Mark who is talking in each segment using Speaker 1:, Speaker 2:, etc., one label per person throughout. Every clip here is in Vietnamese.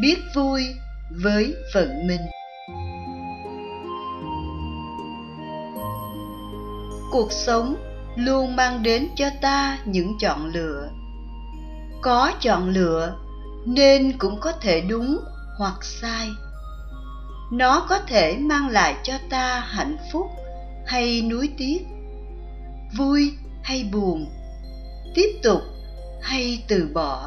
Speaker 1: biết vui với phận mình. Cuộc sống luôn mang đến cho ta những chọn lựa. Có chọn lựa nên cũng có thể đúng hoặc sai. Nó có thể mang lại cho ta hạnh phúc hay nuối tiếc, vui hay buồn, tiếp tục hay từ bỏ.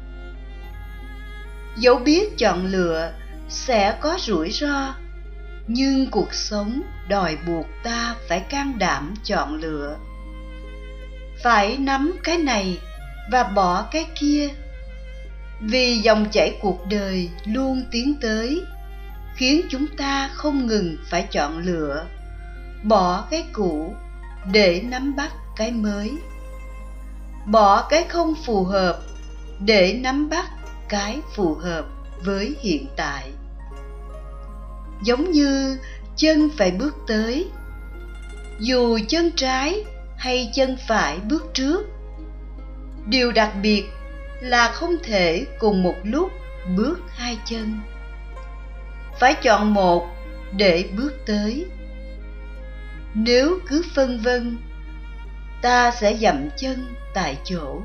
Speaker 1: Dẫu biết chọn lựa sẽ có rủi ro, nhưng cuộc sống đòi buộc ta phải can đảm chọn lựa. Phải nắm cái này và bỏ cái kia, vì dòng chảy cuộc đời luôn tiến tới, khiến chúng ta không ngừng phải chọn lựa, bỏ cái cũ để nắm bắt cái mới, bỏ cái không phù hợp để nắm bắt cái phù hợp với hiện tại. Giống như chân phải bước tới, dù chân trái hay chân phải bước trước. Điều đặc biệt là không thể cùng một lúc bước hai chân. Phải chọn một để bước tới. Nếu cứ phân vân, ta sẽ dậm chân tại chỗ.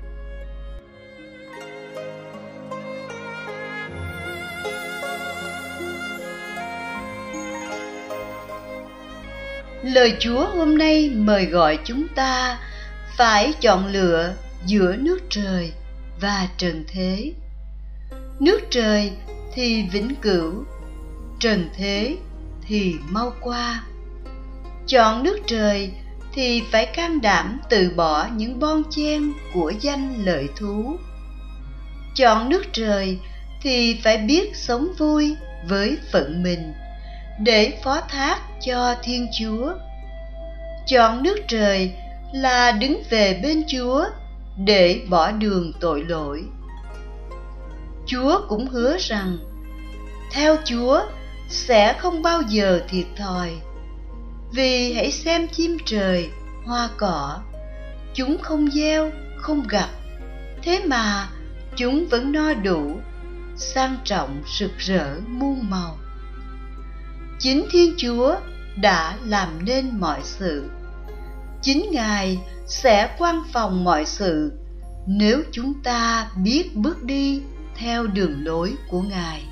Speaker 1: Lời Chúa hôm nay mời gọi chúng ta phải chọn lựa giữa nước trời và trần thế. Nước trời thì vĩnh cửu, trần thế thì mau qua. Chọn nước trời thì phải can đảm từ bỏ những bon chen của danh lợi thú. Chọn nước trời thì phải biết sống vui với phận mình, để phó thác cho Thiên Chúa. Chọn nước trời là đứng về bên Chúa để bỏ đường tội lỗi. Chúa cũng hứa rằng theo Chúa sẽ không bao giờ thiệt thòi. Vì hãy xem chim trời, hoa cỏ, chúng không gieo, không gặt, thế mà chúng vẫn no đủ, sang trọng rực rỡ muôn màu. Chính Thiên Chúa đã làm nên mọi sự. Chính Ngài sẽ quan phòng mọi sự nếu chúng ta biết bước đi theo đường lối của Ngài.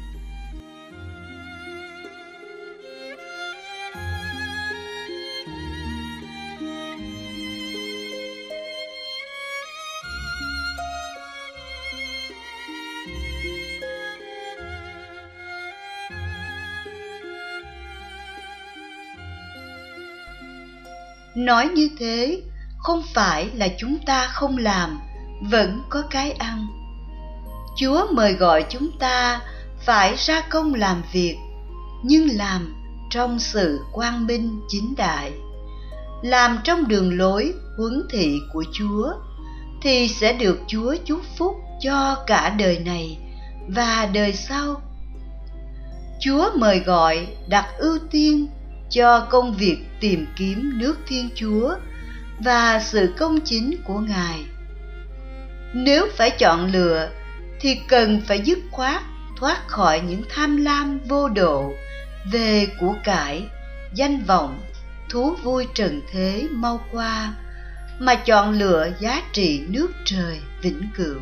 Speaker 1: Nói như thế không phải là chúng ta không làm, vẫn có cái ăn. Chúa mời gọi chúng ta phải ra công làm việc, nhưng làm trong sự quang minh chính đại. Làm trong đường lối huấn thị của Chúa, thì sẽ được Chúa chúc phúc cho cả đời này và đời sau. Chúa mời gọi đặt ưu tiên cho công việc tìm kiếm nước Thiên Chúa và sự công chính của Ngài. Nếu phải chọn lựa thì cần phải dứt khoát thoát khỏi những tham lam vô độ về của cải, danh vọng, thú vui trần thế mau qua, mà chọn lựa giá trị nước trời vĩnh cửu.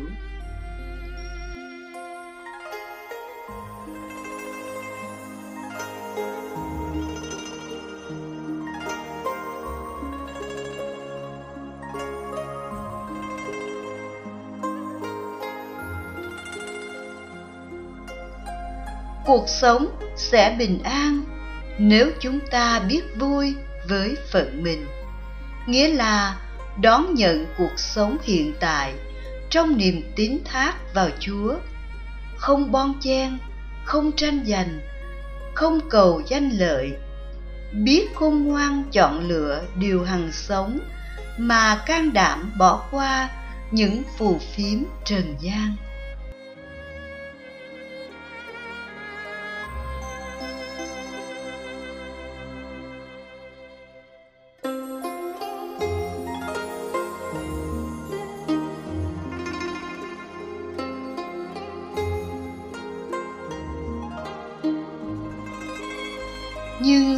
Speaker 1: Cuộc sống sẽ bình an nếu chúng ta biết vui với phận mình, nghĩa là đón nhận cuộc sống hiện tại trong niềm tín thác vào Chúa, không bon chen, không tranh giành, không cầu danh lợi, biết khôn ngoan chọn lựa điều hằng sống mà can đảm bỏ qua những phù phiếm trần gian.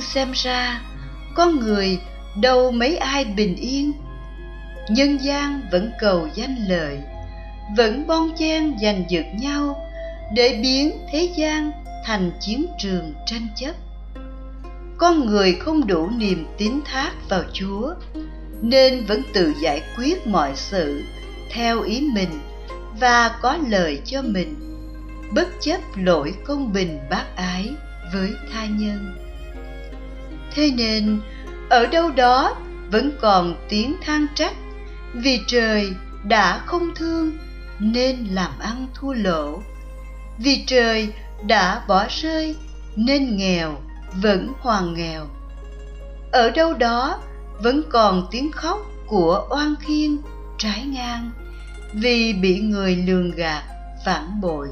Speaker 1: xem ra con người đâu mấy ai bình yên. Nhân gian vẫn cầu danh lợi, vẫn bon chen giành giật nhau để biến thế gian thành chiến trường tranh chấp. Con người không đủ niềm tín thác vào Chúa, nên vẫn tự giải quyết mọi sự theo ý mình và có lợi cho mình, bất chấp lỗi công bình bác ái với tha nhân. Thế nên, ở đâu đó vẫn còn tiếng than trách vì trời đã không thương nên làm ăn thua lỗ, vì trời đã bỏ rơi nên nghèo vẫn hoàn nghèo. Ở đâu đó vẫn còn tiếng khóc của oan khiên trái ngang vì bị người lường gạt phản bội.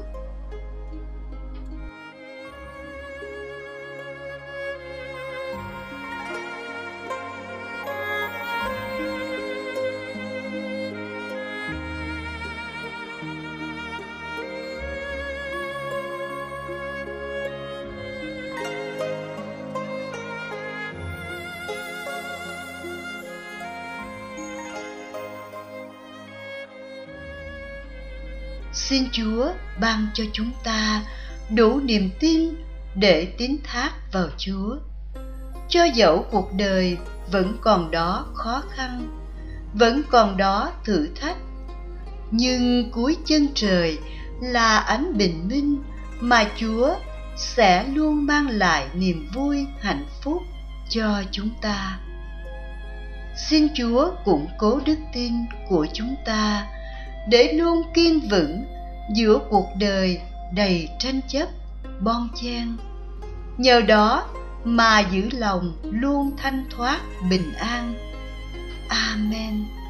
Speaker 1: Xin Chúa ban cho chúng ta đủ niềm tin để tín thác vào Chúa. Cho dẫu cuộc đời vẫn còn đó khó khăn, vẫn còn đó thử thách, nhưng cuối chân trời là ánh bình minh mà Chúa sẽ luôn mang lại niềm vui hạnh phúc cho chúng ta. Xin Chúa củng cố đức tin của chúng ta để luôn kiên vững giữa cuộc đời đầy tranh chấp, bon chen. Nhờ đó mà giữ lòng luôn thanh thoát bình an. Amen.